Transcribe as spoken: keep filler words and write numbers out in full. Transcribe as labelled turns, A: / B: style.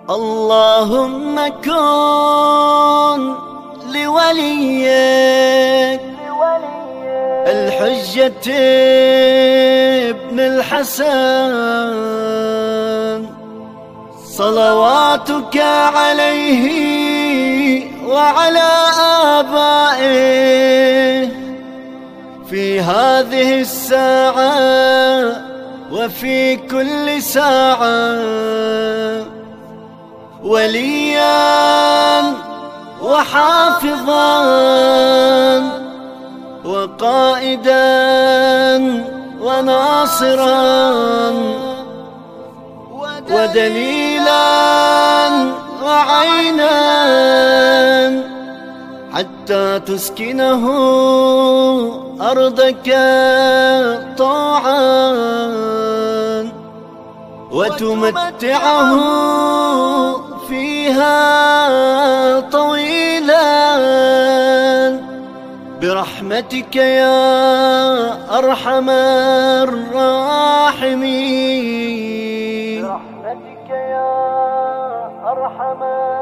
A: اللهم كن لوليك الحجة ابن الحسن صلواتك عليه وعلى آبائه في هذه الساعة وفي كل ساعة، وليا وحافظا وقائدا وناصرا ودليلا وعينا حتى تسكنه أرضك طوعا وتمتعه فيها طويلا برحمتك يا أرحم الراحمين، برحمتك يا أرحم